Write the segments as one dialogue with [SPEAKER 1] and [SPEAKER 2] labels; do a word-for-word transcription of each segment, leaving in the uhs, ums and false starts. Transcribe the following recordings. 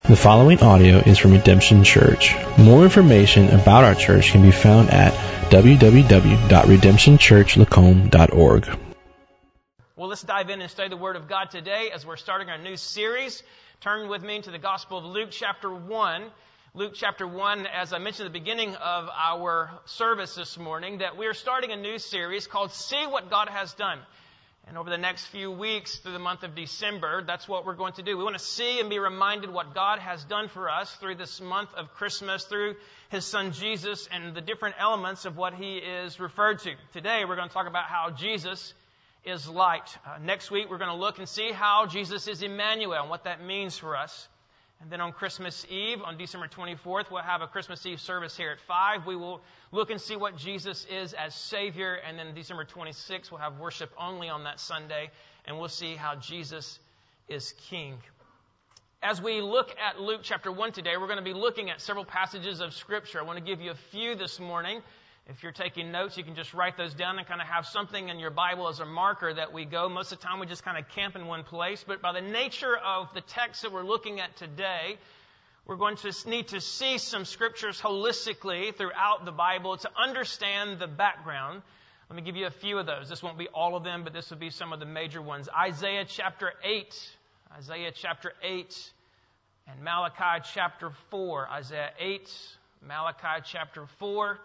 [SPEAKER 1] The following audio is from Redemption Church. More information about our church can be found at w w w dot redemption church lacombe dot org.
[SPEAKER 2] Well, let's dive in and study the Word of God today as we're starting our new series. Turn with me to the Gospel of Luke chapter one. Luke chapter one, as I mentioned at the beginning of our service this morning, that we are starting a new series called See What God Has Done. And over the next few weeks through the month of December, that's what we're going to do. We want to see and be reminded what God has done for us through this month of Christmas, through His Son Jesus, and the different elements of what He is referred to. Today, we're going to talk about how Jesus is light. Uh, next week, we're going to look and see how Jesus is Emmanuel and what that means for us. And then on Christmas Eve, on December twenty-fourth, we'll have a Christmas Eve service here at five. We will look and see what Jesus is as Savior. And then December twenty-sixth, we'll have worship only on that Sunday. And we'll see how Jesus is King. As we look at Luke chapter one today, we're going to be looking at several passages of Scripture. I want to give you a few this morning. If you're taking notes, you can just write those down and kind of have something in your Bible as a marker that we go. Most of the time, we just kind of camp in one place. But by the nature of the text that we're looking at today, we're going to need to see some scriptures holistically throughout the Bible to understand the background. Let me give you a few of those. This won't be all of them, but this will be some of the major ones. Isaiah chapter eight, Isaiah chapter eight, and Malachi chapter four. Isaiah eight, Malachi chapter four.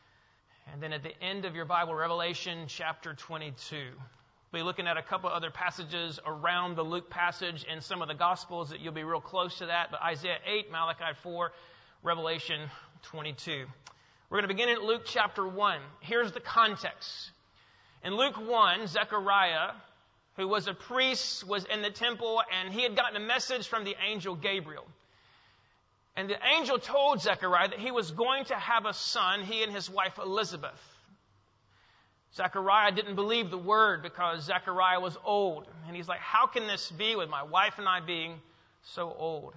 [SPEAKER 2] And then at the end of your Bible, Revelation chapter twenty-two. We'll be looking at a couple other passages around the Luke passage and some of the Gospels that you'll be real close to that. But Isaiah eight, Malachi four, Revelation twenty-two. We're going to begin at Luke chapter one. Here's the context. In Luke one, Zechariah, who was a priest, was in the temple, and he had gotten a message from the angel Gabriel. And the angel told Zechariah that he was going to have a son, he and his wife Elizabeth. Zechariah didn't believe the word because Zechariah was old. And he's like, how can this be with my wife and I being so old?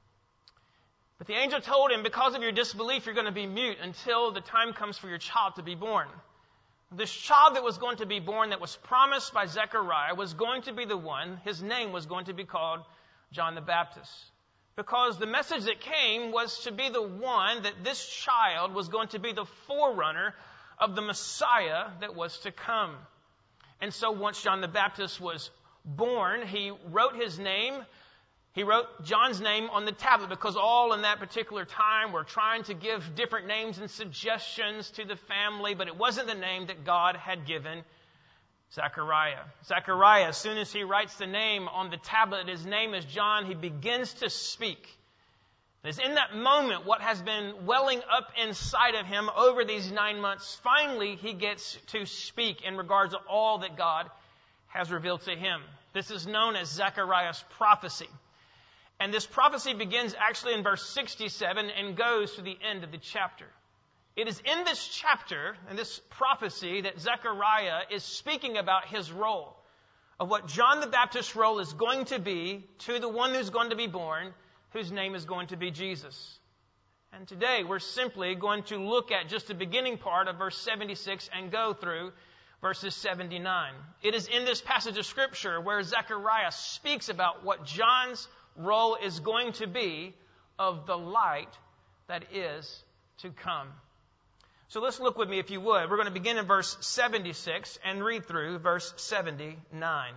[SPEAKER 2] But the angel told him, because of your disbelief, you're going to be mute until the time comes for your child to be born. This child that was going to be born, that was promised by Zechariah, was going to be the one, his name was going to be called John the Baptist. Because the message that came was to be the one that this child was going to be the forerunner of the Messiah that was to come. And so once John the Baptist was born, he wrote his name. He wrote John's name on the tablet because all in that particular time were trying to give different names and suggestions to the family, but it wasn't the name that God had given Zechariah. Zechariah, as soon as he writes the name on the tablet, his name is John, he begins to speak. It's in that moment what has been welling up inside of him over these nine months. Finally, he gets to speak in regards to all that God has revealed to him. This is known as Zechariah's prophecy. And this prophecy begins actually in verse sixty-seven and goes to the end of the chapter. It is in this chapter, in this prophecy, that Zechariah is speaking about his role, of what John the Baptist's role is going to be to the one who's going to be born, whose name is going to be Jesus. And today we're simply going to look at just the beginning part of verse seventy-six and go through verses seventy-nine. It is in this passage of Scripture where Zechariah speaks about what John's role is going to be of the light that is to come. So let's look with me, if you would. We're going to begin in verse seventy-six and read through verse seventy-nine.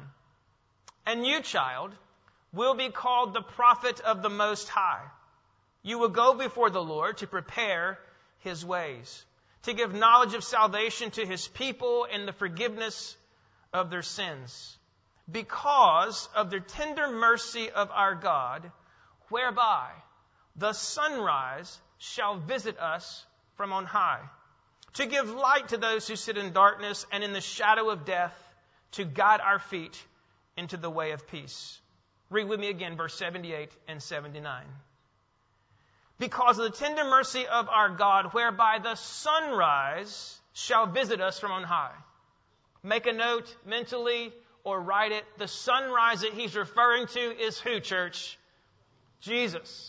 [SPEAKER 2] And you, child, will be called the prophet of the Most High. You will go before the Lord to prepare His ways, to give knowledge of salvation to His people and the forgiveness of their sins, because of the tender mercy of our God, whereby the sunrise shall visit us from on high, to give light to those who sit in darkness and in the shadow of death, to guide our feet into the way of peace. Read with me again, verse seventy-eight and seventy-nine. Because of the tender mercy of our God, whereby the sunrise shall visit us from on high. Make a note mentally or write it. The sunrise that he's referring to is who, church? Jesus.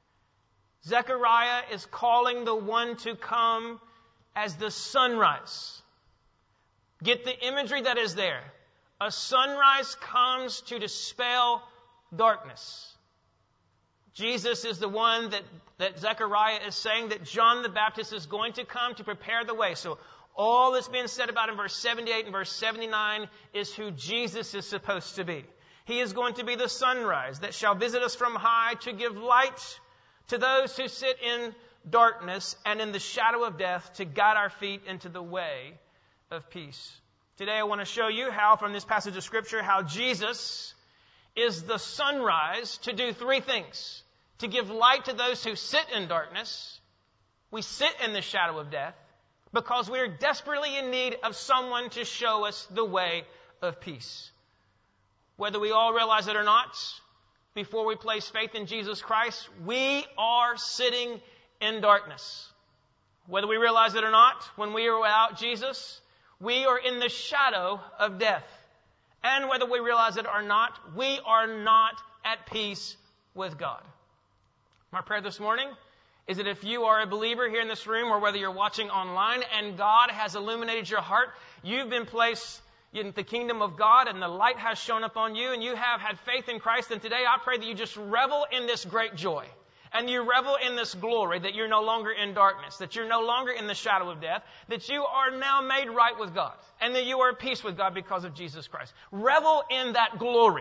[SPEAKER 2] Zechariah is calling the one to come as the sunrise. Get the imagery that is there. A sunrise comes to dispel darkness. Jesus is the one that, that Zechariah is saying that John the Baptist is going to come to prepare the way. So all that's being said about in verse seventy-eight and verse seventy-nine is who Jesus is supposed to be. He is going to be the sunrise that shall visit us from high to give light to those who sit in darkness and in the shadow of death, to guide our feet into the way of peace. Today I want to show you how, from this passage of Scripture, how Jesus is the sunrise to do three things. To give light to those who sit in darkness. We sit in the shadow of death because we are desperately in need of someone to show us the way of peace. Whether we all realize it or not, before we place faith in Jesus Christ, we are sitting in darkness. Whether we realize it or not, when we are without Jesus, we are in the shadow of death. And whether we realize it or not, we are not at peace with God. My prayer this morning is that if you are a believer here in this room, or whether you're watching online and God has illuminated your heart, you've been placed in the kingdom of God and the light has shone upon you and you have had faith in Christ, and today I pray that you just revel in this great joy. And you revel in this glory, that you're no longer in darkness, that you're no longer in the shadow of death, that you are now made right with God, and that you are at peace with God because of Jesus Christ. Revel in that glory.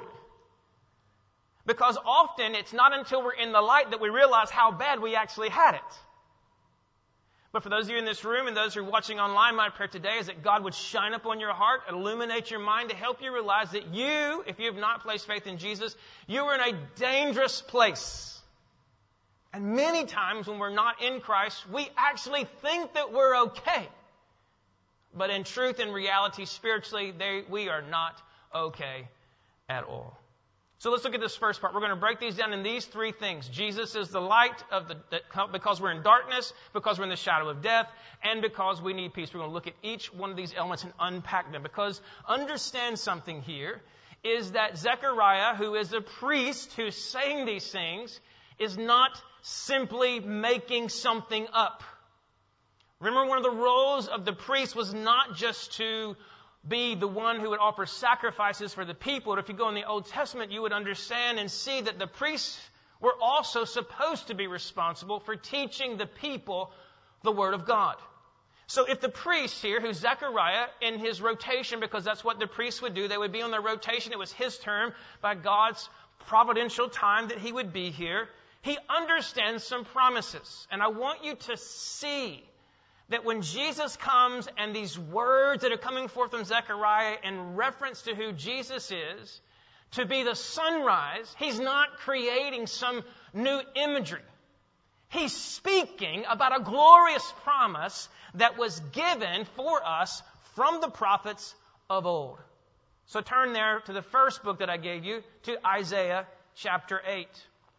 [SPEAKER 2] Because often it's not until we're in the light that we realize how bad we actually had it. But for those of you in this room and those who are watching online, my prayer today is that God would shine upon your heart, illuminate your mind to help you realize that you, if you have not placed faith in Jesus, you are in a dangerous place. And many times when we're not in Christ, we actually think that we're okay. But in truth and reality, spiritually, they, we are not okay at all. So let's look at this first part. We're going to break these down in these three things. Jesus is the light of the, that, because we're in darkness, because we're in the shadow of death, and because we need peace. We're going to look at each one of these elements and unpack them. Because understand something here is that Zechariah, who is a priest who's saying these things, is not simply making something up. Remember, one of the roles of the priest was not just to be the one who would offer sacrifices for the people. If you go in the Old Testament, you would understand and see that the priests were also supposed to be responsible for teaching the people the Word of God. So if the priest here, who's Zechariah, in his rotation, because that's what the priests would do, they would be on their rotation. It was his term by God's providential time that he would be here. He understands some promises. And I want you to see that when Jesus comes and these words that are coming forth from Zechariah in reference to who Jesus is, to be the sunrise, he's not creating some new imagery. He's speaking about a glorious promise that was given for us from the prophets of old. So turn there to the first book that I gave you, to Isaiah chapter eight.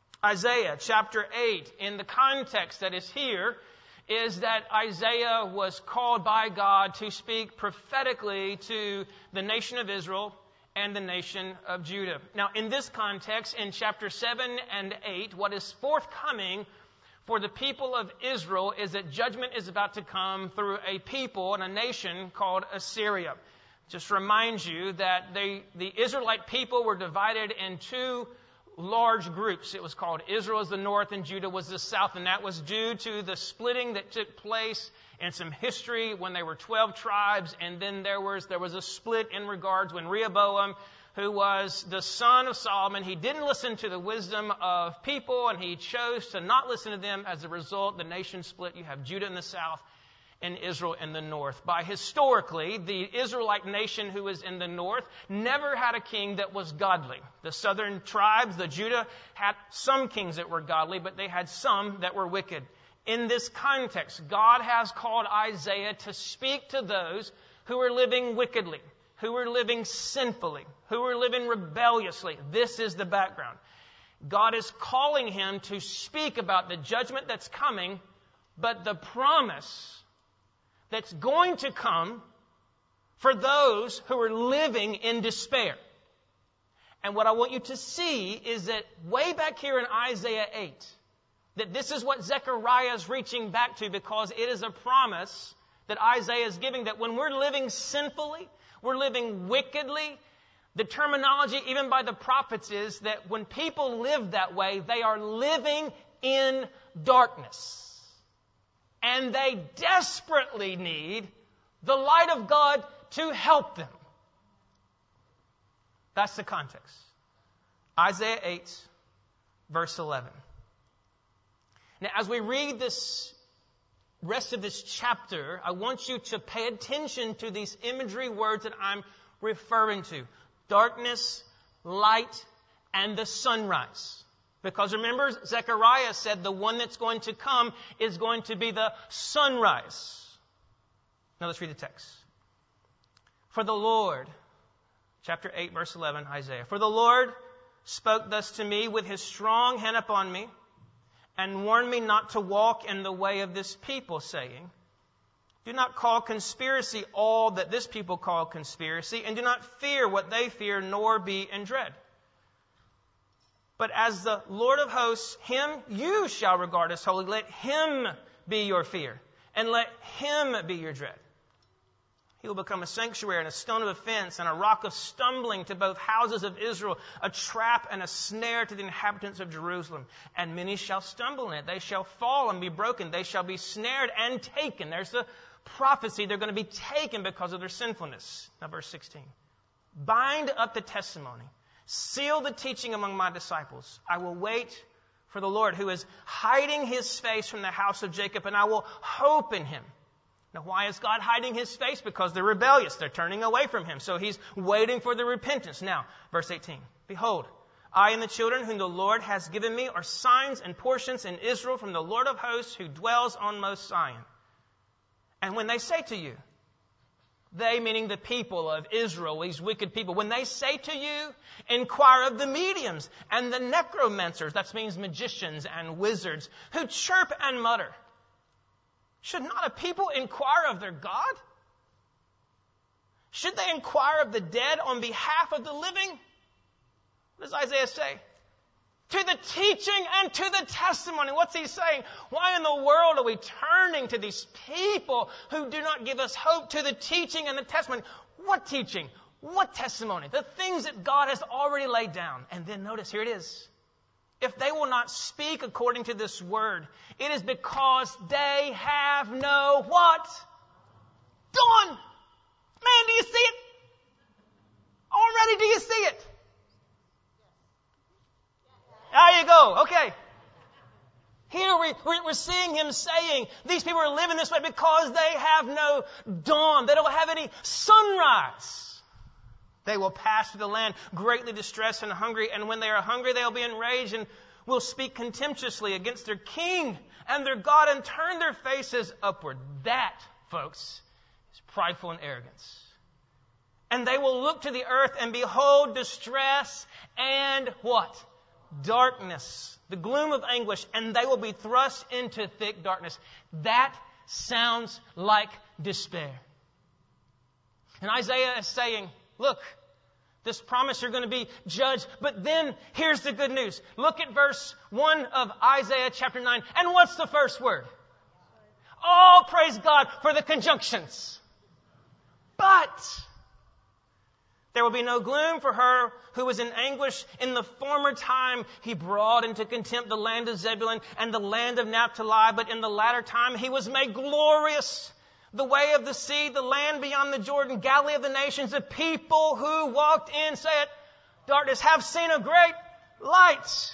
[SPEAKER 2] Isaiah chapter eight, in the context that is here, is that Isaiah was called by God to speak prophetically to the nation of Israel and the nation of Judah. Now, in this context, in chapter seven and eight, what is forthcoming for the people of Israel is that judgment is about to come through a people and a nation called Assyria. Just remind you that they, the Israelite people were divided in two large groups. It was called Israel as the north and Judah was the south, and that was due to the splitting that took place in some history when there were twelve tribes, and then there was there was a split in regards when Rehoboam, who was the son of Solomon, he didn't listen to the wisdom of people, and he chose to not listen to them. As a result, the nation split. You have Judah in the south and Israel in the north. By historically, the Israelite nation who was in the north never had a king that was godly. The southern tribes, the Judah, had some kings that were godly, but they had some that were wicked. In this context, God has called Isaiah to speak to those who are living wickedly, who are living sinfully, who are living rebelliously. This is the background. God is calling him to speak about the judgment that's coming, but the promise that's going to come for those who are living in despair. And what I want you to see is that way back here in Isaiah eight, that this is what Zechariah is reaching back to, because it is a promise that Isaiah is giving, that when we're living sinfully, we're living wickedly, The terminology, even by the prophets, is that when people live that way, they are living in darkness. And they desperately need the light of God to help them. That's the context. Isaiah eight, verse eleven. Now, as we read this rest of this chapter, I want you to pay attention to these imagery words that I'm referring to. Darkness, light, and the sunrise. Because remember, Zechariah said the one that's going to come is going to be the sunrise. Now let's read the text. For the Lord, chapter eight, verse eleven, Isaiah. For the Lord spoke thus to me with his strong hand upon me, and warned me not to walk in the way of this people, saying, do not call conspiracy all that this people call conspiracy, and do not fear what they fear, nor be in dread. But as the Lord of hosts, him you shall regard as holy. Let him be your fear, and let him be your dread. He will become a sanctuary and a stone of offense and a rock of stumbling to both houses of Israel, a trap and a snare to the inhabitants of Jerusalem. And many shall stumble in it. They shall fall and be broken. They shall be snared and taken. There's the prophecy. They're going to be taken because of their sinfulness. Now, verse sixteen. Bind up the testimony. Seal the teaching among my disciples. I will wait for the Lord, who is hiding his face from the house of Jacob, and I will hope in him. Now, why is God hiding his face? Because they're rebellious. They're turning away from him. So he's waiting for the repentance. Now, verse eighteen. Behold, I and the children whom the Lord has given me are signs and portions in Israel from the Lord of hosts who dwells on Most Zion. And when they say to you, they, meaning the people of Israel, these wicked people, when they say to you, inquire of the mediums and the necromancers, that means magicians and wizards, who chirp and mutter. Should not a people inquire of their God? Should they inquire of the dead on behalf of the living? What does Isaiah say? To the teaching and to the testimony. What's he saying? Why in the world are we turning to these people who do not give us hope? To the teaching and the testimony. What teaching? What testimony? The things that God has already laid down. And then notice, here it is. If they will not speak according to this word, it is because they have no what? Dawn. Man, do you see it? Already do you see it? There you go. Okay. Here we, we're seeing him saying these people are living this way because they have no dawn. They don't have any sunrise. They will pass through the land greatly distressed and hungry. And when they are hungry, they'll be enraged and will speak contemptuously against their king and their God and turn their faces upward. That, folks, is prideful and arrogance. And they will look to the earth and behold distress and what? Darkness. The gloom of anguish. And they will be thrust into thick darkness. That sounds like despair. And Isaiah is saying, look, this promise you're going to be judged. But then here's the good news. Look at verse one of Isaiah chapter nine. And what's the first word? Oh, praise God for the conjunctions. But there will be no gloom for her who was in anguish. In the former time he brought into contempt the land of Zebulun and the land of Naphtali. But in the latter time he was made glorious. The way of the sea, the land beyond the Jordan, Galilee of the nations, the people who walked in, say it, darkness, have seen a great light.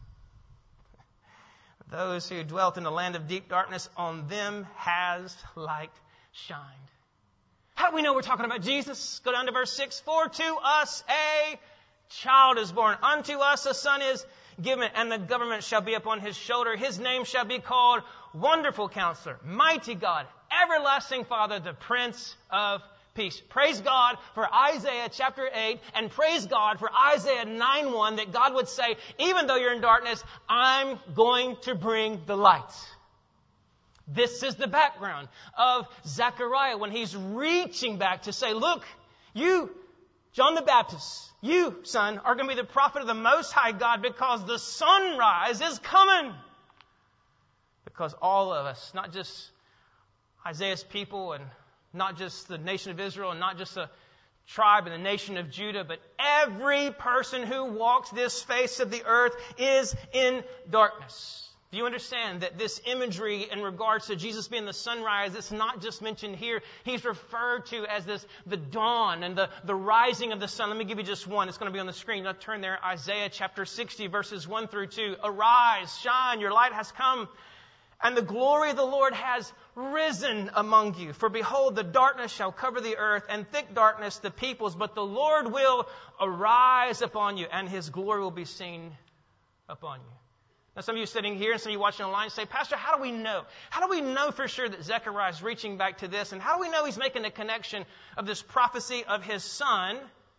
[SPEAKER 2] Those who dwelt in the land of deep darkness, on them has light shined. How do we know we're talking about Jesus? Go down to verse six. For to us a child is born. Unto us a son is given, and the government shall be upon his shoulder. His name shall be called Wonderful Counselor, Mighty God, Everlasting Father, the Prince of Peace. Praise God for Isaiah chapter eight, and praise God for Isaiah nine one, that God would say, even though you're in darkness, I'm going to bring the light. This is the background of Zechariah when he's reaching back to say, look, you, John the Baptist, you, son, are going to be the prophet of the Most High God because the sunrise is coming. Because all of us, not just Isaiah's people and not just the nation of Israel and not just the tribe and the nation of Judah, but every person who walks this face of the earth is in darkness. Do you understand that this imagery in regards to Jesus being the sunrise, it's not just mentioned here. He's referred to as this, the dawn and the, the rising of the sun. Let me give you just one. It's going to be on the screen. Now turn there. Isaiah chapter sixty, verses one through two. Arise, shine, your light has come, and the glory of the Lord has risen among you. For behold, the darkness shall cover the earth, and thick darkness the peoples. But the Lord will arise upon you, and His glory will be seen upon you. Now, some of you sitting here and some of you watching online say, Pastor, how do we know? How do we know for sure that Zechariah is reaching back to this? And how do we know he's making a connection of this prophecy of his son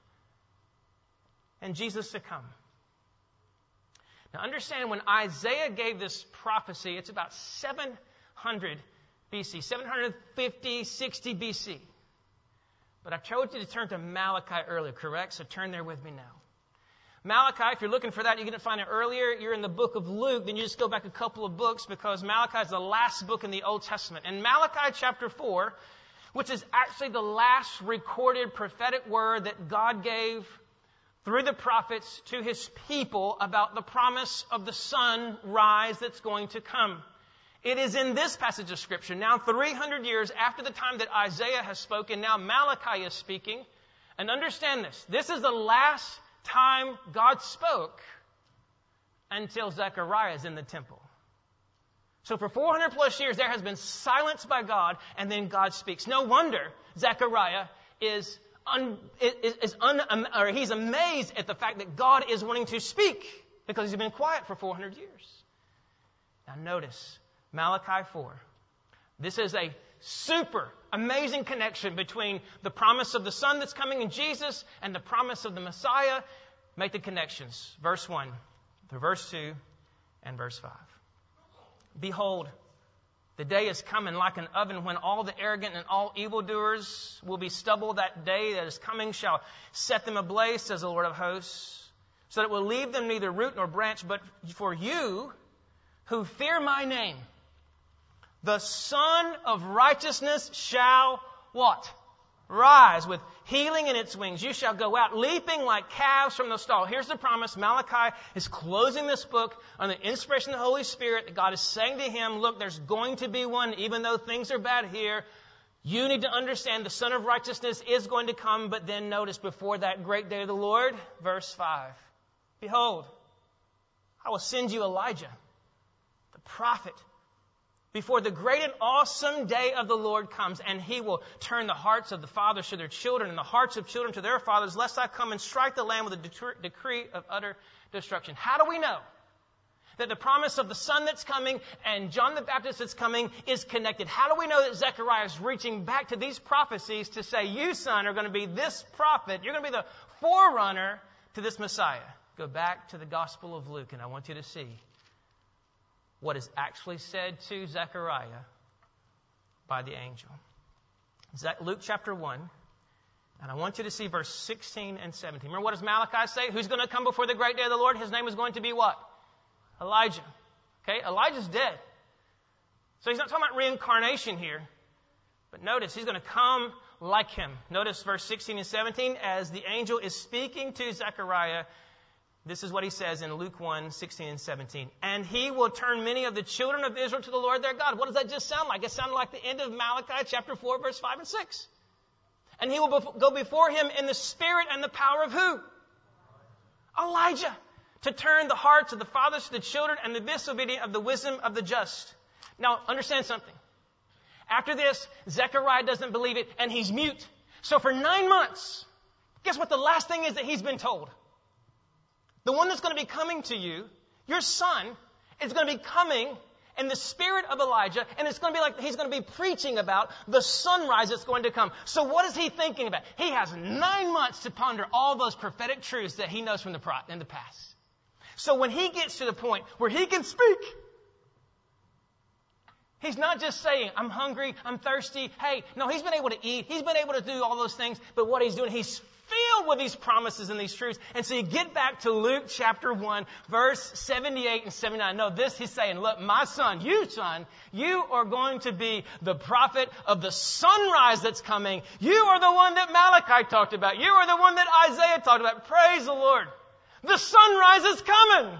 [SPEAKER 2] and Jesus to come? Now, understand when Isaiah gave this prophecy, it's about seven hundred B C, seven fifty, sixty B C. But I told you to turn to Malachi earlier, correct? So turn there with me now. Malachi, if you're looking for that, you didn't find it earlier. You're in the book of Luke. Then you just go back a couple of books because Malachi is the last book in the Old Testament. And Malachi chapter four, which is actually the last recorded prophetic word that God gave through the prophets to His people about the promise of the sunrise that's going to come. It is in this passage of Scripture, now three hundred years after the time that Isaiah has spoken, now Malachi is speaking. And understand this. This is the last time God spoke until Zechariah is in the temple. So for four hundred plus years, there has been silence by God, and then God speaks. No wonder Zechariah is un, is, is un, or he's amazed at the fact that God is wanting to speak because he's been quiet for four hundred years. Now notice Malachi four. This is a super amazing connection between the promise of the Son that's coming in Jesus and the promise of the Messiah. Make the connections. Verse one through verse two and verse five. Behold, the day is coming like an oven when all the arrogant and all evildoers will be stubble. That day that is coming shall set them ablaze, says the Lord of hosts, so that it will leave them neither root nor branch. But for you who fear my name, the Son of Righteousness shall what? Rise with healing in its wings. You shall go out leaping like calves from the stall. Here's the promise. Malachi is closing this book on the inspiration of the Holy Spirit. That God is saying to him, look, there's going to be one, even though things are bad here. You need to understand the Son of Righteousness is going to come. But then notice before that great day of the Lord, verse five. Behold, I will send you Elijah, the prophet, before the great and awesome day of the Lord comes, and He will turn the hearts of the fathers to their children and the hearts of children to their fathers, lest I come and strike the land with a decree of utter destruction. How do we know that the promise of the Son that's coming and John the Baptist that's coming is connected? How do we know that Zechariah is reaching back to these prophecies to say, you, son, are going to be this prophet. You're going to be the forerunner to this Messiah. Go back to the Gospel of Luke, and I want you to see what is actually said to Zechariah by the angel. Luke chapter one, and I want you to see verse sixteen and seventeen. Remember what does Malachi say? Who's going to come before the great day of the Lord? His name is going to be what? Elijah. Okay, Elijah's dead. So he's not talking about reincarnation here. But notice, he's going to come like him. Notice verse sixteen and seventeen, as the angel is speaking to Zechariah. This is what he says in Luke one, sixteen and seventeen. And he will turn many of the children of Israel to the Lord their God. What does that just sound like? It sounded like the end of Malachi chapter four, verse five and six. And he will bef- go before him in the spirit and the power of who? Elijah. To turn the hearts of the fathers to the children and the disobedient of the wisdom of the just. Now, understand something. After this, Zechariah doesn't believe it and he's mute. So for nine months, guess what the last thing is that he's been told? The one that's going to be coming to you, your son, is going to be coming in the spirit of Elijah, and it's going to be like he's going to be preaching about the sunrise that's going to come. So what is he thinking about? He has nine months to ponder all those prophetic truths that he knows from the pro- in the past. So when he gets to the point where he can speak, he's not just saying, I'm hungry, I'm thirsty. Hey, no, he's been able to eat. He's been able to do all those things. But what he's doing, he's filled with these promises and these truths. And so you get back to Luke chapter one, verse seventy-eight and seventy-nine. No, this he's saying, look, my son, you son, you are going to be the prophet of the sunrise that's coming. You are the one that Malachi talked about. You are the one that Isaiah talked about. Praise the Lord. The sunrise is coming.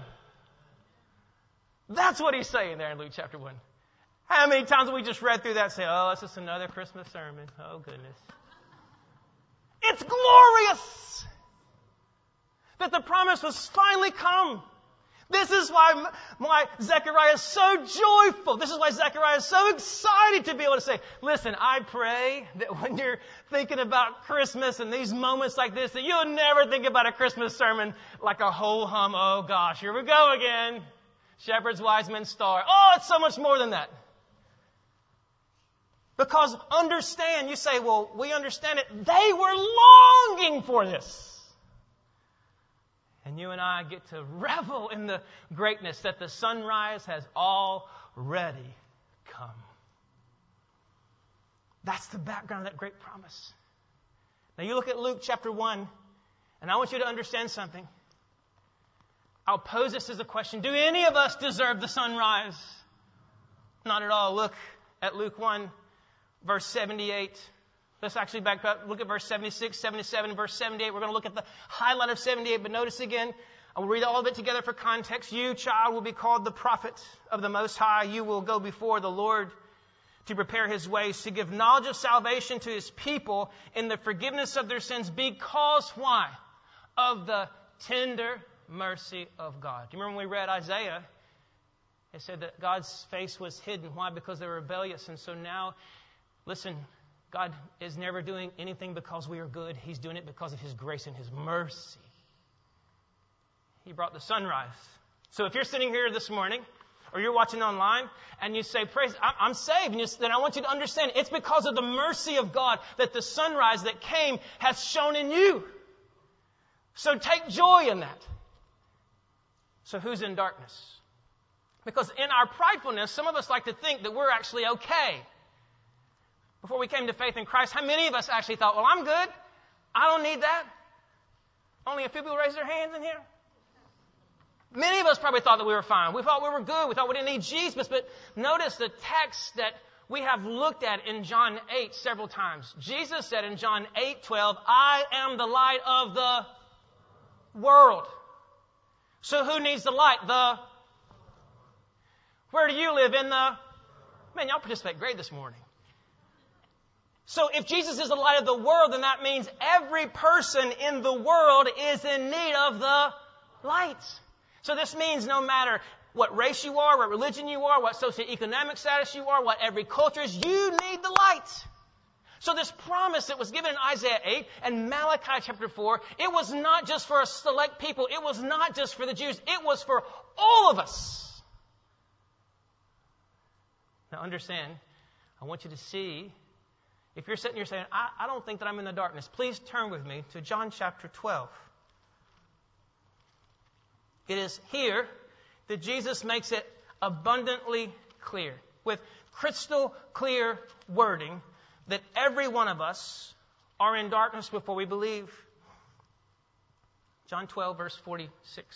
[SPEAKER 2] That's what he's saying there in Luke chapter one. How many times have we just read through that and say, oh, it's just another Christmas sermon. Oh, goodness. It's glorious that the promise was finally come. This is why, why Zechariah is so joyful. This is why Zechariah is so excited to be able to say, listen, I pray that when you're thinking about Christmas and these moments like this, that you'll never think about a Christmas sermon like a whole hum. Oh, gosh, here we go again. Shepherds, wise men, star. Oh, it's so much more than that. Because understand, you say, well, we understand it. They were longing for this. And you and I get to revel in the greatness that the sunrise has already come. That's the background of that great promise. Now you look at Luke chapter one, and I want you to understand something. I'll pose this as a question. Do any of us deserve the sunrise? Not at all. Look at Luke one. Verse seventy-eight. Let's actually back up. Look at verse seventy-six, seventy-seven, verse seventy-eight. We're going to look at the highlight of seventy-eight. But notice again, I will read all of it together for context. You, child, will be called the prophet of the Most High. You will go before the Lord to prepare His ways, to give knowledge of salvation to His people in the forgiveness of their sins. Because, why? Of the tender mercy of God. Do you remember when we read Isaiah? It said that God's face was hidden. Why? Because they were rebellious. And so now, listen, God is never doing anything because we are good. He's doing it because of His grace and His mercy. He brought the sunrise. So if you're sitting here this morning, or you're watching online, and you say, praise, I'm saved, and you, then I want you to understand, it's because of the mercy of God that the sunrise that came has shone in you. So take joy in that. So who's in darkness? Because in our pridefulness, some of us like to think that we're actually okay. Before we came to faith in Christ, how many of us actually thought, well, I'm good. I don't need that. Only a few people raised their hands in here. Many of us probably thought that we were fine. We thought we were good. We thought we didn't need Jesus. But notice the text that we have looked at in John eight several times. Jesus said in John eight twelve, I am the light of the world. So who needs the light? The... Where do you live? In the... Man, y'all participate great this morning. So if Jesus is the light of the world, then that means every person in the world is in need of the light. So this means no matter what race you are, what religion you are, what socioeconomic status you are, what every culture is, you need the light. So this promise that was given in Isaiah eight and Malachi chapter four, it was not just for a select people. It was not just for the Jews. It was for all of us. Now understand, I want you to see, if you're sitting here saying, I, I don't think that I'm in the darkness, please turn with me to John chapter twelve. It is here that Jesus makes it abundantly clear, with crystal clear wording, that every one of us are in darkness before we believe. John twelve, verse forty-six.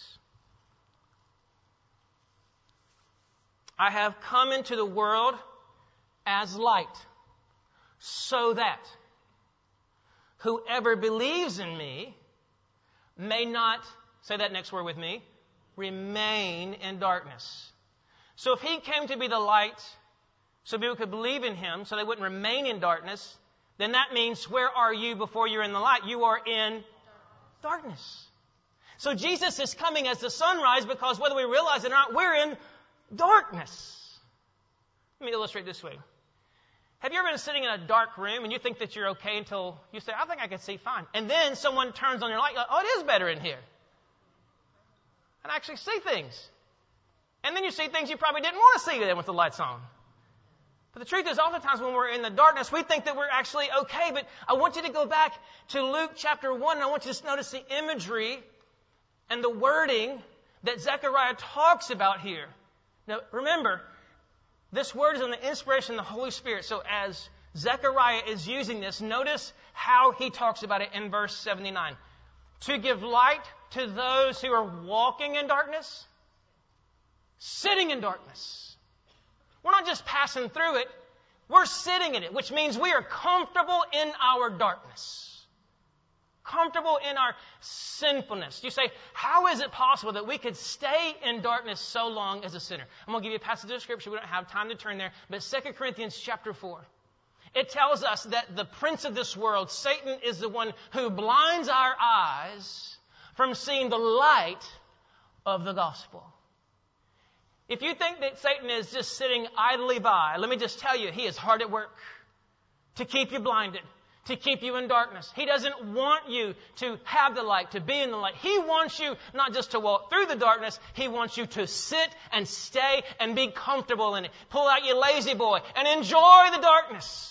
[SPEAKER 2] I have come into the world as light, so that whoever believes in me may not, say that next word with me, remain in darkness. So if He came to be the light, so people could believe in Him, so they wouldn't remain in darkness, then that means, where are you before you're in the light? You are in darkness. So Jesus is coming as the sunrise, because whether we realize it or not, we're in darkness. Let me illustrate this way. Have you ever been sitting in a dark room and you think that you're okay until you say, I think I can see fine. And then someone turns on your light, like, oh, it is better in here. And actually see things. And then you see things you probably didn't want to see then with the lights on. But the truth is, oftentimes when we're in the darkness, we think that we're actually okay. But I want you to go back to Luke chapter one, and I want you to notice the imagery and the wording that Zechariah talks about here. Now, remember, this word is on the inspiration of the Holy Spirit. So as Zechariah is using this, notice how he talks about it in verse seventy-nine. To give light to those who are walking in darkness, sitting in darkness. We're not just passing through it, we're sitting in it, which means we are comfortable in our darkness. Comfortable in our sinfulness. You say, how is it possible that we could stay in darkness so long as a sinner? I'm going to give you a passage of Scripture. We don't have time to turn there. But Second Corinthians chapter four. It tells us that the prince of this world, Satan, is the one who blinds our eyes from seeing the light of the gospel. If you think that Satan is just sitting idly by, let me just tell you, he is hard at work to keep you blinded, to keep you in darkness. He doesn't want you to have the light, to be in the light. He wants you not just to walk through the darkness, he wants you to sit and stay and be comfortable in it. Pull out your lazy boy and enjoy the darkness.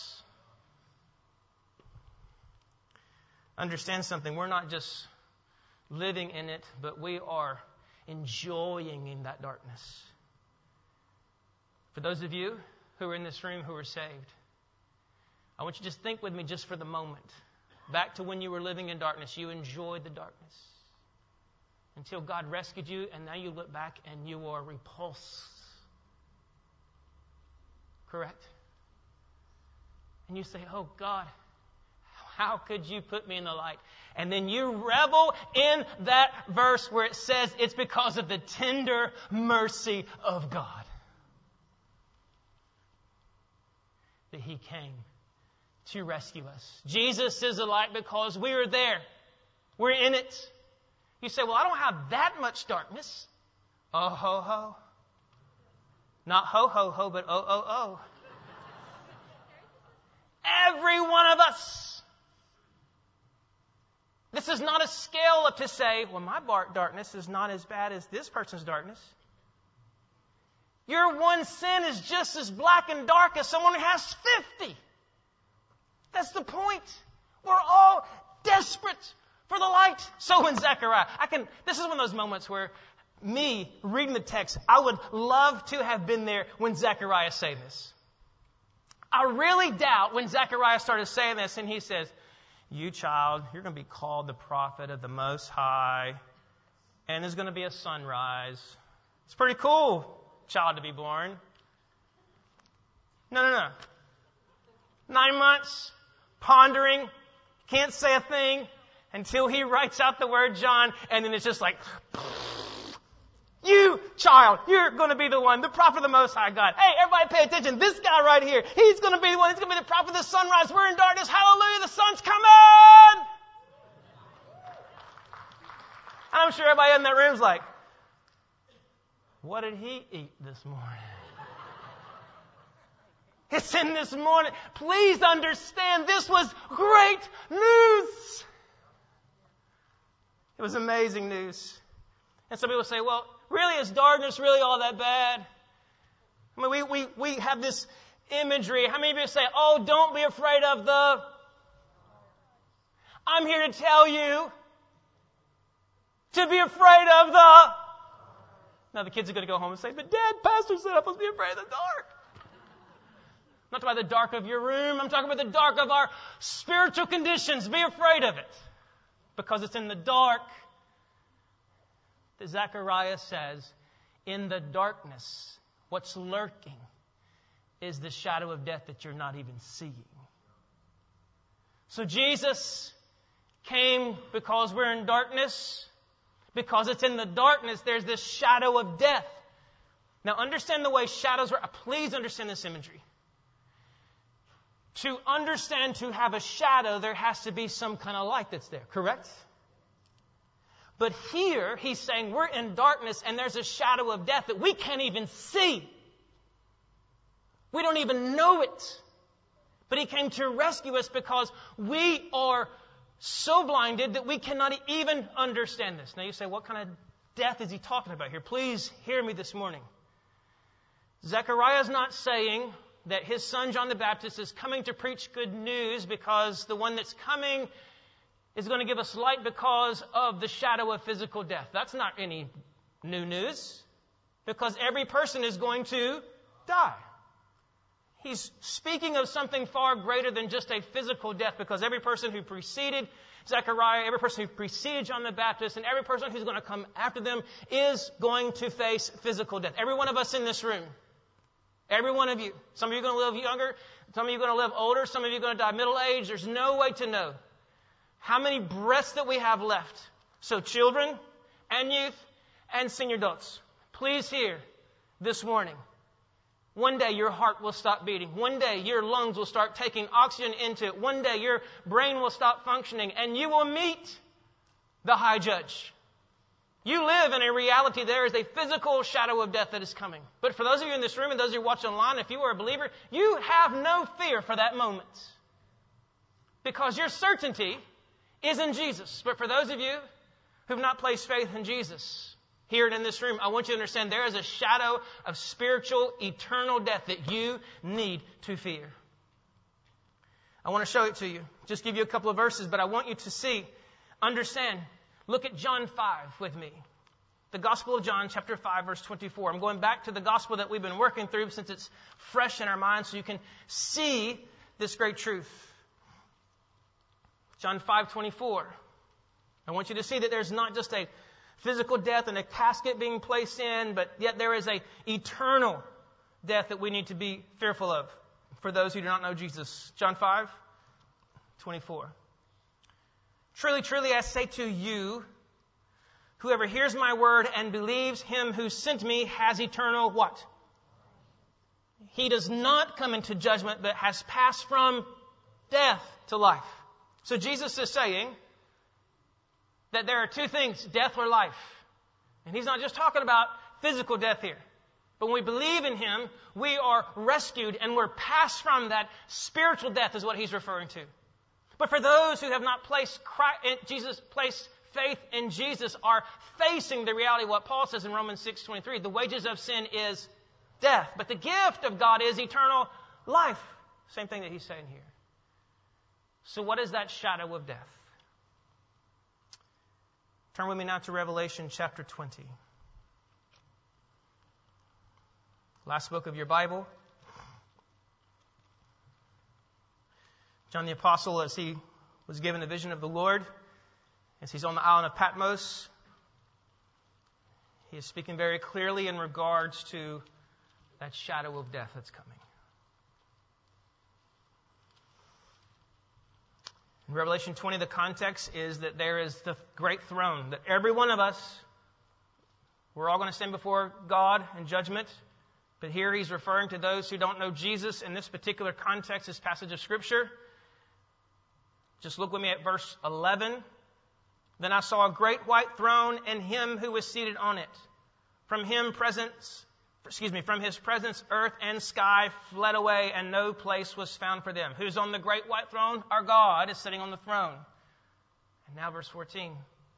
[SPEAKER 2] Understand something. We're not just living in it, but we are enjoying in that darkness. For those of you who are in this room who are saved, I want you to just think with me just for the moment. Back to when you were living in darkness. You enjoyed the darkness until God rescued you, and now you look back and you are repulsed. Correct? And you say, oh God, how could you put me in the light? And then you revel in that verse where it says it's because of the tender mercy of God that He came to rescue us. Jesus is the light because we are there. We're in it. You say, well, I don't have that much darkness. Oh, ho, ho. Not ho, ho, ho, but oh, oh, oh. Every one of us. This is not a scale up to say, well, my darkness is not as bad as this person's darkness. Your one sin is just as black and dark as someone who has fifty. That's the point. We're all desperate for the light. So in Zechariah, I can, this is one of those moments where me reading the text, I would love to have been there when Zechariah said this. I really doubt when Zechariah started saying this and he says, you child, you're going to be called the prophet of the Most High, and there's going to be a sunrise. It's pretty cool, child to be born. No, no, no. Nine months, pondering, can't say a thing until he writes out the word John, and then it's just like, you, child, you're going to be the one, the prophet of the Most High God. Hey, everybody pay attention. This guy right here, he's going to be the one. He's going to be the prophet of the sunrise. We're in darkness. Hallelujah, the sun's coming. And I'm sure everybody in that room's like, what did he eat this morning? It's in this morning. Please understand, this was great news. It was amazing news. And some people say, well, really, is darkness really all that bad? I mean, we, we, we have this imagery. How many of you say, oh, don't be afraid of the... I'm here to tell you to be afraid of the... Now the kids are going to go home and say, but Dad, Pastor said I'm supposed to be afraid of the dark. I'm not talking about the dark of your room. I'm talking about the dark of our spiritual conditions. Be afraid of it. Because it's in the dark that Zechariah says, in the darkness, what's lurking is the shadow of death that you're not even seeing. So Jesus came because we're in darkness. Because it's in the darkness, there's this shadow of death. Now understand the way shadows work. Please understand this imagery. To understand, to have a shadow, there has to be some kind of light that's there, correct? But here, he's saying we're in darkness and there's a shadow of death that we can't even see. We don't even know it. But he came to rescue us because we are so blinded that we cannot even understand this. Now you say, what kind of death is he talking about here? Please hear me this morning. Zechariah is not saying that his son John the Baptist is coming to preach good news because the one that's coming is going to give us light because of the shadow of physical death. That's not any new news, because every person is going to die. he's speaking of something far greater than just a physical death, because every person who preceded Zechariah, every person who preceded John the Baptist, and every person who's going to come after them is going to face physical death. Every one of us in this room. Every one of you. Some of you are going to live younger. Some of you are going to live older. Some of you are going to die middle age. There's no way to know how many breaths that we have left. So children and youth and senior adults, please hear this morning. One day your heart will stop beating. One day your lungs will start taking oxygen into it. One day your brain will stop functioning and you will meet the high judge. You live in a reality. There is a physical shadow of death that is coming. But for those of you in this room and those of you watching online, if you are a believer, you have no fear for that moment. Because your certainty is in Jesus. But for those of you who have not placed faith in Jesus, here and in this room, I want you to understand there is a shadow of spiritual, eternal death that you need to fear. I want to show it to you. Just give you a couple of verses, but I want you to see, understand. Look at John five with me. The Gospel of John, chapter five, verse twenty-four. I'm going back to the Gospel that we've been working through since it's fresh in our minds so you can see this great truth. John five twenty-four. I want you to see that there's not just a physical death and a casket being placed in, but yet there is a eternal death that we need to be fearful of for those who do not know Jesus. John five twenty-four. Truly, truly, I say to you, whoever hears my word and believes him who sent me has eternal what? He does not come into judgment, but has passed from death to life. So Jesus is saying that there are two things, death or life. And he's not just talking about physical death here. But when we believe in him, we are rescued and we're passed from that. Spiritual death is what he's referring to. But for those who have not placed Christ, Jesus, placed faith in Jesus, are facing the reality of what Paul says in Romans six twenty-three. The wages of sin is death, but the gift of God is eternal life. Same thing that he's saying here. So what is that shadow of death? Turn with me now to Revelation chapter twenty. Last book of your Bible. John the Apostle, as he was given the vision of the Lord, as he's on the island of Patmos, he is speaking very clearly in regards to that shadow of death that's coming. In Revelation twenty, the context is that there is the great throne, that every one of us, we're all going to stand before God in judgment. But here he's referring to those who don't know Jesus in this particular context, this passage of Scripture. Just look with me at verse eleven. Then I saw a great white throne and him who was seated on it. From him presence, excuse me, from his presence, earth and sky fled away, and no place was found for them. Who's on the great white throne? Our God is sitting on the throne. And now verse fourteen.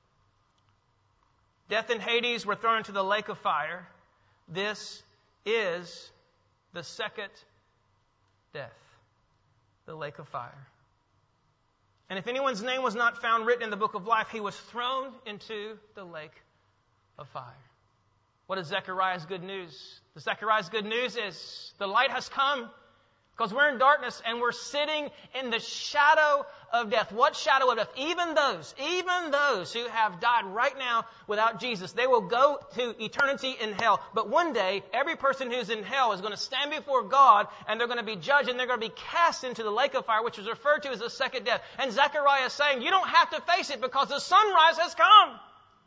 [SPEAKER 2] Death and Hades were thrown into the lake of fire. This is the second death, the lake of fire. And if anyone's name was not found written in the book of life, he was thrown into the lake of fire. What is Zechariah's good news? The Zechariah's good news is the light has come because we're in darkness and we're sitting in the shadow of death. What shadow of death? Even those, even those who have died right now without Jesus, they will go to eternity in hell. But one day, every person who's in hell is going to stand before God and they're going to be judged and they're going to be cast into the lake of fire, which is referred to as the second death. And Zechariah is saying, you don't have to face it because the sunrise has come.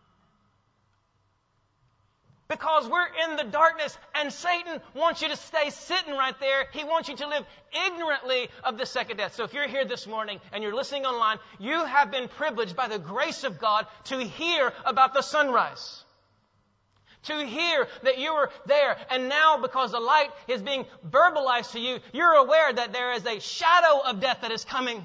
[SPEAKER 2] Because we're in the darkness and Satan wants you to stay sitting right there. He wants you to live ignorantly of the second death. So if you're here this morning and you're listening online, you have been privileged by the grace of God to hear about the sunrise. To hear that you were there. And now because the light is being verbalized to you, you're aware that there is a shadow of death that is coming.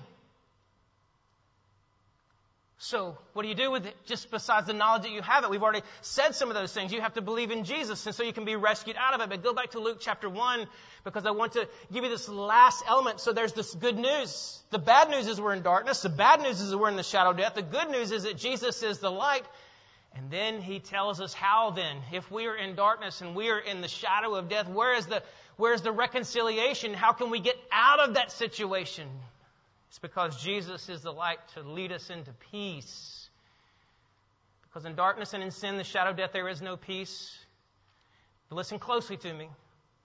[SPEAKER 2] So, what do you do with it? Just besides the knowledge that you have it. We've already said some of those things. You have to believe in Jesus, and so you can be rescued out of it. But go back to Luke chapter one, because I want to give you this last element. So there's this good news. The bad news is we're in darkness. The bad news is we're in the shadow of death. The good news is that Jesus is the light. And then he tells us how then, if we are in darkness and we are in the shadow of death, where is the, where is the reconciliation? How can we get out of that situation? It's because Jesus is the light to lead us into peace. Because in darkness and in sin, the shadow of death, there is no peace. But listen closely to me.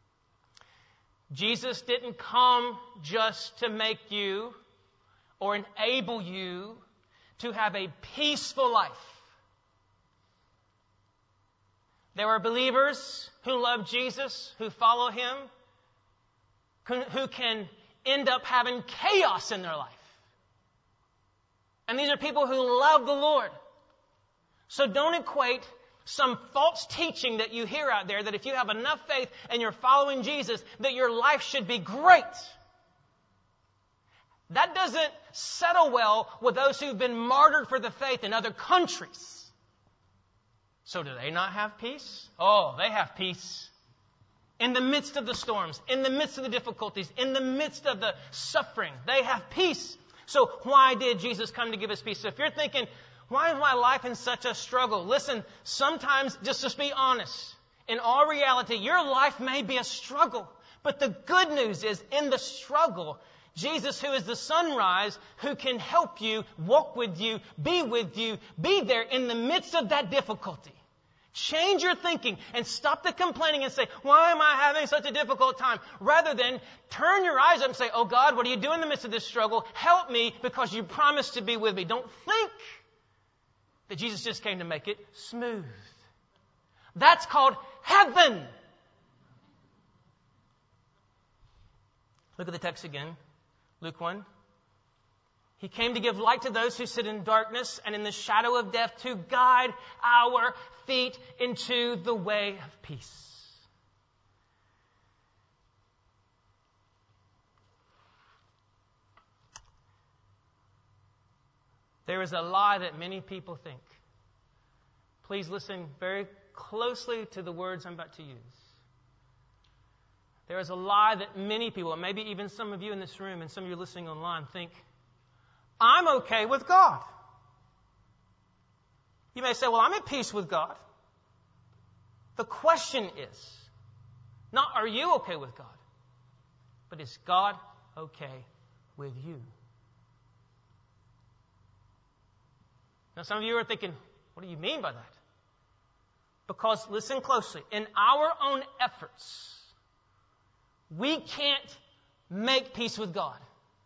[SPEAKER 2] Jesus didn't come just to make you or enable you to have a peaceful life. There are believers who love Jesus, who follow Him, who can end up having chaos in their life. And these are people who love the Lord. So don't equate some false teaching that you hear out there that if you have enough faith and you're following Jesus, that your life should be great. That doesn't settle well with those who've been martyred for the faith in other countries. So do they not have peace? Oh, they have peace. In the midst of the storms, in the midst of the difficulties, in the midst of the suffering, they have peace. So why did Jesus come to give us peace? So if you're thinking, why is my life in such a struggle? Listen, sometimes, just to be honest, in all reality, your life may be a struggle. But the good news is, in the struggle, Jesus, who is the sunrise, who can help you, walk with you, be with you, be there in the midst of that difficulty. Change your thinking and stop the complaining and say, why am I having such a difficult time? Rather than turn your eyes up and say, oh God, what are you doing in the midst of this struggle? Help me because you promised to be with me. Don't think that Jesus just came to make it smooth. That's called heaven. Look at the text again. Luke one. He came to give light to those who sit in darkness and in the shadow of death, to guide our feet into the way of peace. There is a lie that many people think. Please listen very closely to the words I'm about to use. There is a lie that many people, and maybe even some of you in this room and some of you listening online, think, I'm okay with God. You may say, well, I'm at peace with God. The question is, not are you okay with God, but is God okay with you? Now, some of you are thinking, what do you mean by that? Because, listen closely, in our own efforts, we can't make peace with God.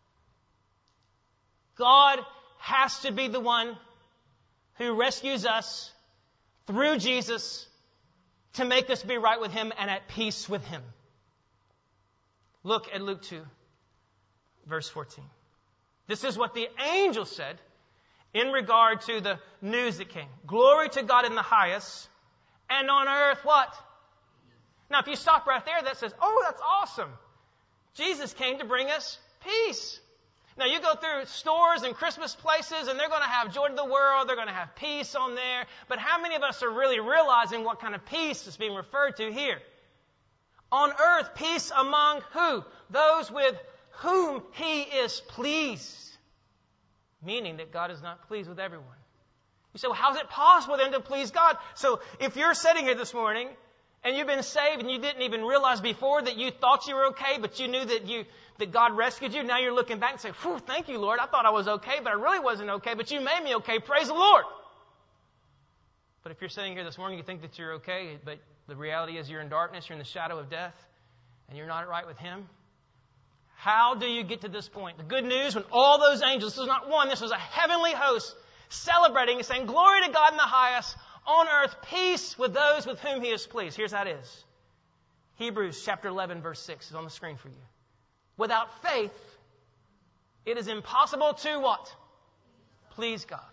[SPEAKER 2] God has to be the one who rescues us through Jesus to make us be right with Him and at peace with Him. Look at Luke two, verse fourteen. This is what the angel said in regard to the news that came. Glory to God in the highest, and on earth what? Now, if you stop right there, that says, oh, that's awesome. Jesus came to bring us peace. Now, you go through stores and Christmas places, and they're going to have joy to the world. They're going to have peace on there. But how many of us are really realizing what kind of peace is being referred to here? On earth, peace among who? Those with whom He is pleased. Meaning that God is not pleased with everyone. You say, well, how is it possible then to please God? So if you're sitting here this morning, and you've been saved and you didn't even realize before that you thought you were okay, but you knew that you that God rescued you. Now you're looking back and saying, whew, thank you, Lord. I thought I was okay, but I really wasn't okay, but you made me okay. Praise the Lord. But if you're sitting here this morning, you think that you're okay, but the reality is you're in darkness, you're in the shadow of death, and you're not right with Him. How do you get to this point? The good news, when all those angels, this was not one, this was a heavenly host celebrating and saying, glory to God in the highest, on earth, peace with those with whom He is pleased. Here's how it is. Hebrews chapter eleven, verse six is on the screen for you. Without faith, it is impossible to what? Please God.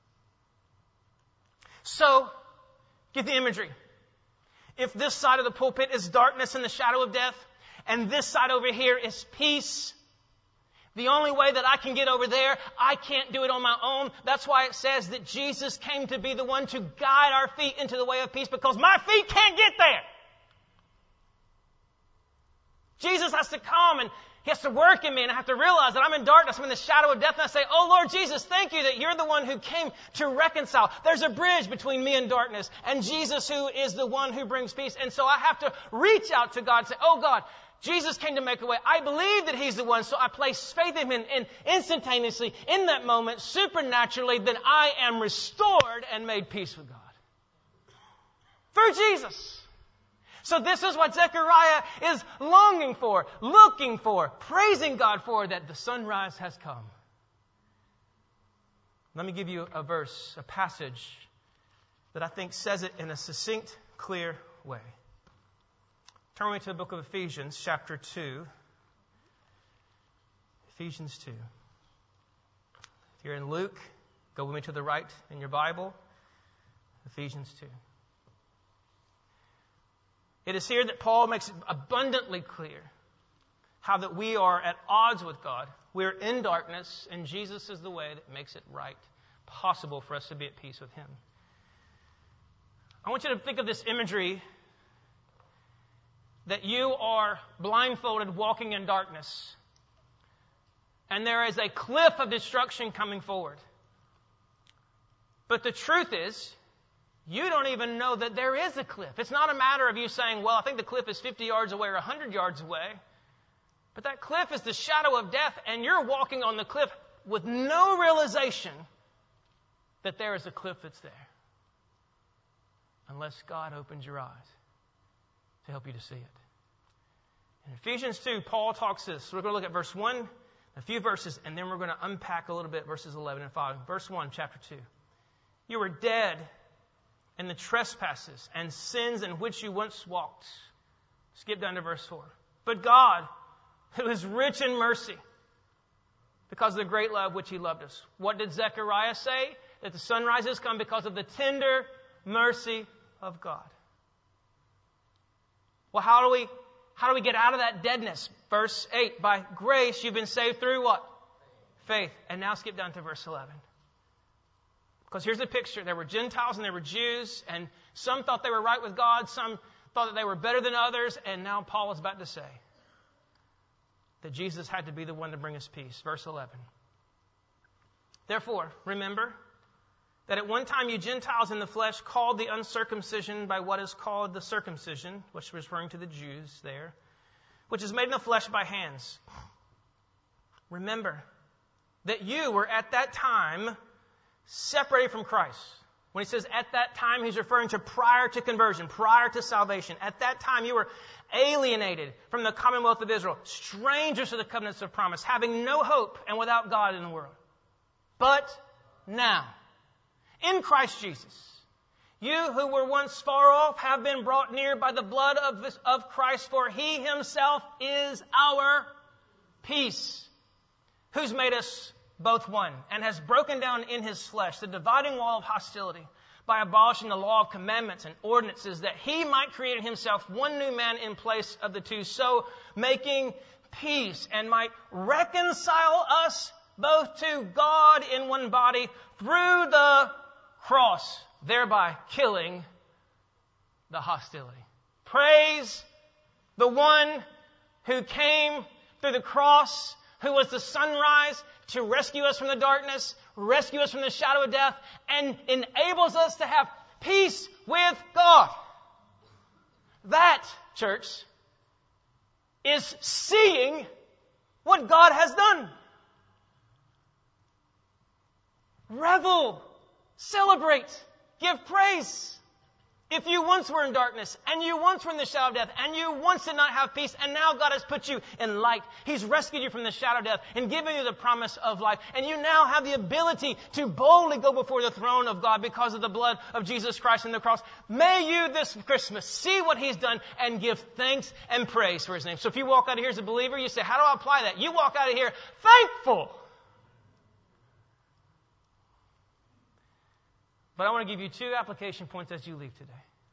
[SPEAKER 2] So, get the imagery. If this side of the pulpit is darkness and the shadow of death, and this side over here is peace, the only way that I can get over there, I can't do it on my own. That's why it says that Jesus came to be the one to guide our feet into the way of peace, because my feet can't get there. Jesus has to come and He has to work in me, and I have to realize that I'm in darkness, I'm in the shadow of death, and I say, oh Lord Jesus, thank you that you're the one who came to reconcile. There's a bridge between me and darkness, and Jesus who is the one who brings peace. And so I have to reach out to God and say, oh God, Jesus came to make a way. I believe that He's the one, so I place faith in Him, and instantaneously, in that moment, supernaturally, then I am restored and made peace with God. Through Jesus. So this is what Zechariah is longing for, looking for, praising God for, that the sunrise has come. Let me give you a verse, a passage that I think says it in a succinct, clear way. Turn with me to the book of Ephesians, chapter two. Ephesians two. If you're in Luke, go with me to the right in your Bible. Ephesians two. It is here that Paul makes it abundantly clear how that we are at odds with God. We're in darkness, and Jesus is the way that makes it right, possible for us to be at peace with Him. I want you to think of this imagery that you are blindfolded walking in darkness, and there is a cliff of destruction coming forward. But the truth is, you don't even know that there is a cliff. It's not a matter of you saying, well, I think the cliff is fifty yards away or one hundred yards away. But that cliff is the shadow of death, and you're walking on the cliff with no realization that there is a cliff that's there. Unless God opens your eyes to help you to see it. In Ephesians two, Paul talks this. We're going to look at verse one, a few verses, and then we're going to unpack a little bit verses eleven and following. Verse one, chapter two. You were dead in the trespasses and sins in which you once walked. Skip down to verse four. But God, who is rich in mercy, because of the great love which He loved us. What did Zechariah say? That the sunrise has come because of the tender mercy of God. Well, how do we, how do we get out of that deadness? Verse eight, by grace you've been saved through what? Faith. And now skip down to verse eleven. Because here's the picture. There were Gentiles and there were Jews, and some thought they were right with God, some thought that they were better than others, and now Paul is about to say that Jesus had to be the one to bring us peace. Verse eleven. Therefore, remember that at one time you Gentiles in the flesh called the uncircumcision by what is called the circumcision, which was referring to the Jews there, which is made in the flesh by hands. Remember that you were at that time separated from Christ. When he says at that time, he's referring to prior to conversion, prior to salvation. At that time, you were alienated from the commonwealth of Israel, strangers to the covenants of promise, having no hope and without God in the world. But now, in Christ Jesus, you who were once far off have been brought near by the blood of, this, of Christ, for He Himself is our peace, who's made us both one, and has broken down in His flesh the dividing wall of hostility by abolishing the law of commandments and ordinances, that He might create in Himself one new man in place of the two, so making peace, and might reconcile us both to God in one body through the cross, thereby killing the hostility. Praise the one who came through the cross, who was the sunrise, to rescue us from the darkness, rescue us from the shadow of death, and enables us to have peace with God. That, church, is seeing what God has done. Revel, celebrate, give praise. If you once were in darkness, and you once were in the shadow of death, and you once did not have peace, and now God has put you in light. He's rescued you from the shadow of death and given you the promise of life. And you now have the ability to boldly go before the throne of God because of the blood of Jesus Christ on the cross. May you this Christmas see what He's done and give thanks and praise for His name. So if you walk out of here as a believer, you say, how do I apply that? You walk out of here thankful. But I want to give you two application points as you leave today.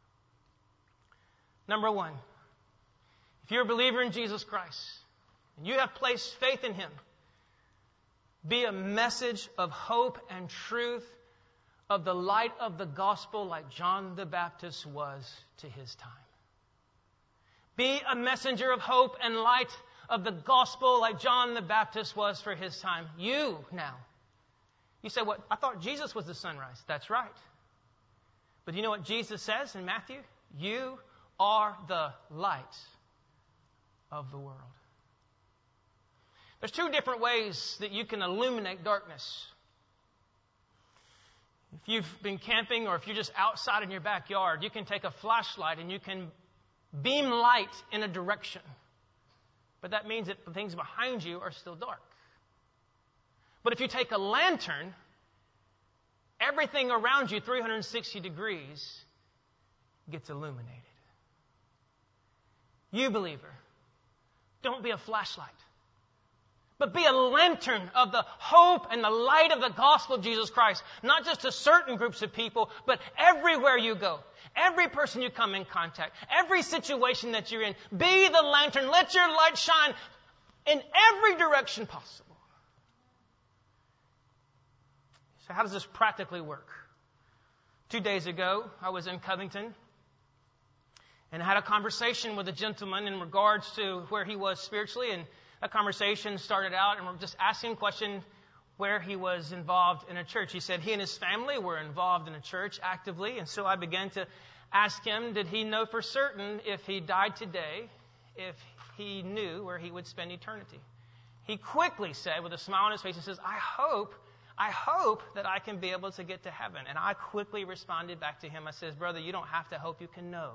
[SPEAKER 2] Number one, if you're a believer in Jesus Christ and you have placed faith in Him, be a message of hope and truth, of the light of the gospel like John the Baptist was to his time. Be a messenger of hope and light of the gospel like John the Baptist was for his time. You now. You say, what? I thought Jesus was the sunrise. That's right. But you know what Jesus says in Matthew? You are the light of the world. There's two different ways that you can illuminate darkness. If you've been camping or if you're just outside in your backyard, you can take a flashlight and you can beam light in a direction. But that means that the things behind you are still dark. But if you take a lantern, everything around you, three hundred sixty degrees, gets illuminated. You, believer, don't be a flashlight, but be a lantern of the hope and the light of the gospel of Jesus Christ, not just to certain groups of people, but everywhere you go, every person you come in contact, every situation that you're in. Be the lantern. Let your light shine in every direction possible. So how does this practically work? Two days ago, I was in Covington and I had a conversation with a gentleman in regards to where he was spiritually, and that conversation started out, and we're just asking a question where he was involved in a church. He said he and his family were involved in a church actively, and so I began to ask him, did he know for certain if he died today, if he knew where he would spend eternity? He quickly said, with a smile on his face, he says, I hope, I hope that I can be able to get to heaven. And I quickly responded back to him. I said, brother, you don't have to hope, you can know.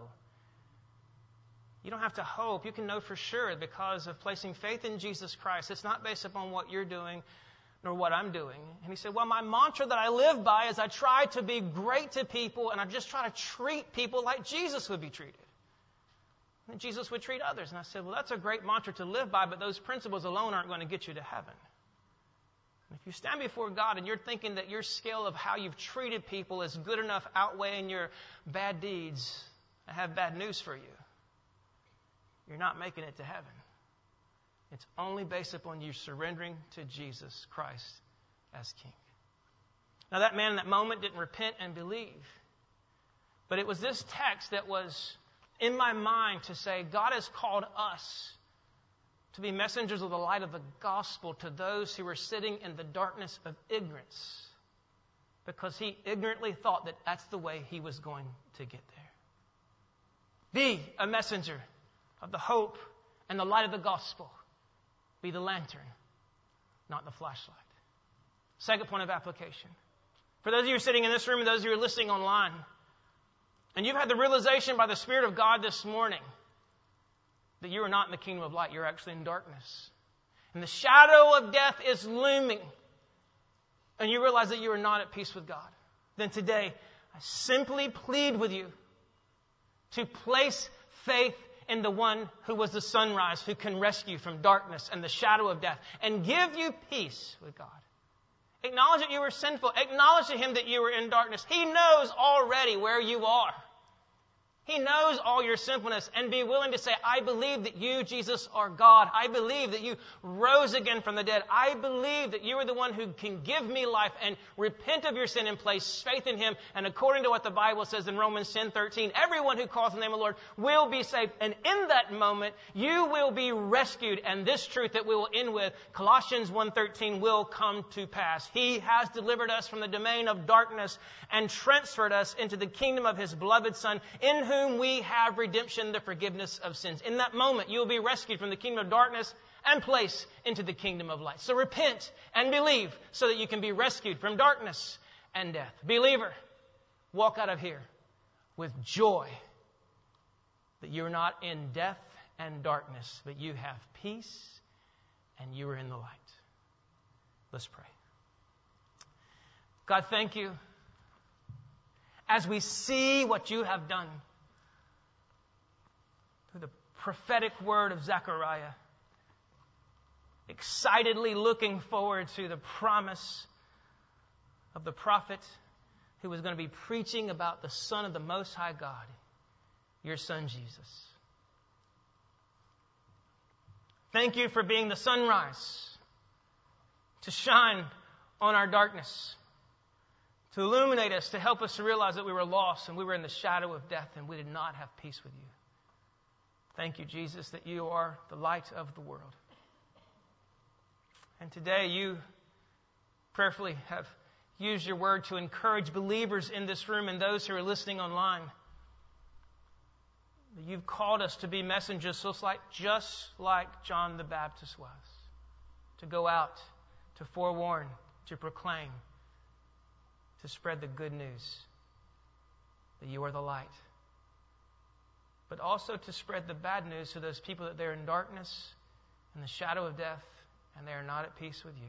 [SPEAKER 2] You don't have to hope. You can know for sure because of placing faith in Jesus Christ. It's not based upon what you're doing nor what I'm doing. And he said, well, my mantra that I live by is I try to be great to people and I just try to treat people like Jesus would be treated. And Jesus would treat others. And I said, well, that's a great mantra to live by, but those principles alone aren't going to get you to heaven. And if you stand before God and you're thinking that your scale of how you've treated people is good enough outweighing your bad deeds, I have bad news for you. You're not making it to heaven. It's only based upon you surrendering to Jesus Christ as King. Now that man in that moment didn't repent and believe. But it was this text that was in my mind to say, God has called us to be messengers of the light of the gospel to those who are sitting in the darkness of ignorance, because he ignorantly thought that that's the way he was going to get there. Be a messenger of the hope and the light of the gospel. Be the lantern, not the flashlight. Second point of application. For those of you sitting in this room and those of you who are listening online, and you've had the realization by the Spirit of God this morning that you are not in the kingdom of light, you're actually in darkness. And the shadow of death is looming, and you realize that you are not at peace with God, then today I simply plead with you to place faith in the one who was the sunrise, who can rescue you from darkness and the shadow of death and give you peace with God. Acknowledge that you were sinful. Acknowledge to Him that you were in darkness. He knows already where you are. He knows all your sinfulness, and be willing to say, I believe that you, Jesus, are God. I believe that you rose again from the dead. I believe that you are the one who can give me life, and repent of your sin and place faith in Him. And according to what the Bible says in Romans ten thirteen, everyone who calls the name of the Lord will be saved. And in that moment, you will be rescued. And this truth that we will end with, Colossians one thirteen, will come to pass. He has delivered us from the domain of darkness and transferred us into the kingdom of His beloved Son, in whom whom we have redemption, the forgiveness of sins. In that moment, you will be rescued from the kingdom of darkness and placed into the kingdom of light. So repent and believe so that you can be rescued from darkness and death. Believer, walk out of here with joy that you're not in death and darkness, but you have peace and you are in the light. Let's pray. God, thank you as we see what you have done through the prophetic word of Zechariah, excitedly looking forward to the promise of the prophet who was going to be preaching about the Son of the Most High God, your Son Jesus. Thank you for being the sunrise to shine on our darkness, to illuminate us, to help us to realize that we were lost and we were in the shadow of death and we did not have peace with you. Thank you, Jesus, that you are the light of the world. And today you prayerfully have used your word to encourage believers in this room and those who are listening online. You've called us to be messengers just like, just like John the Baptist was. To go out, to forewarn, to proclaim, to spread the good news that you are the light. But also to spread the bad news to those people that they're in darkness, in the shadow of death, and they are not at peace with you.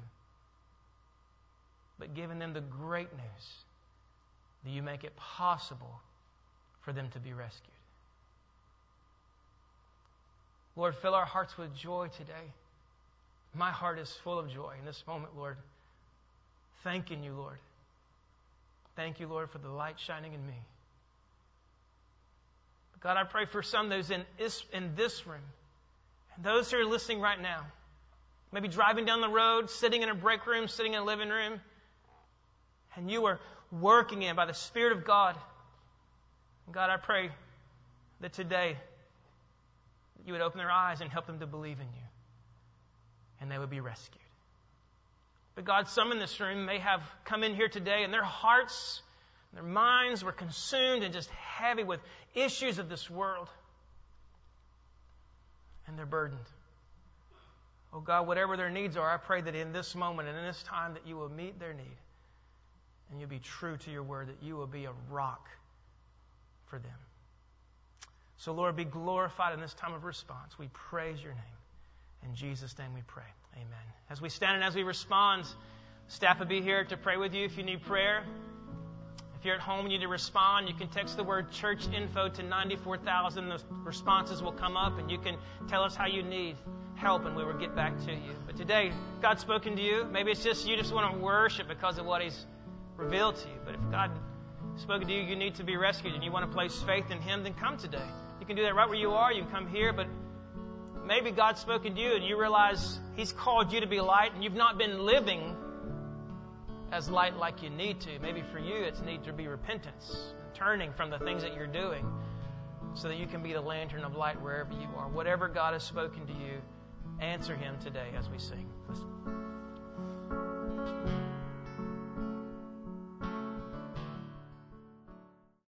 [SPEAKER 2] But giving them the great news that you make it possible for them to be rescued. Lord, fill our hearts with joy today. My heart is full of joy in this moment, Lord. Thanking you, Lord. Thank you, Lord, for the light shining in me. God, I pray for some those in this, in this room, and those who are listening right now, maybe driving down the road, sitting in a break room, sitting in a living room, and you are working in by the Spirit of God. God, I pray that today you would open their eyes and help them to believe in you, and they would be rescued. But God, some in this room may have come in here today and their hearts, their minds were consumed and just heavy with issues of this world. And they're burdened. Oh God, whatever their needs are, I pray that in this moment and in this time that you will meet their need. And you'll be true to your word, that you will be a rock for them. So Lord, be glorified in this time of response. We praise your name. In Jesus' name we pray. Amen. As we stand and as we respond, staff will be here to pray with you if you need prayer. If you're at home and you need to respond, you can text the word church info to ninety-four thousand. The responses will come up and you can tell us how you need help and we will get back to you. But today, God's spoken to you. Maybe it's just you just want to worship because of what He's revealed to you. But if God spoken to you, you need to be rescued and you want to place faith in Him, then come today. You can do that right where you are. You can come here, but maybe God's spoken to you and you realize He's called you to be light and you've not been living as light like you need to. Maybe for you it's need to be repentance, turning from the things that you're doing so that you can be the lantern of light wherever you are. Whatever God has spoken to you, answer Him today as we sing. Listen.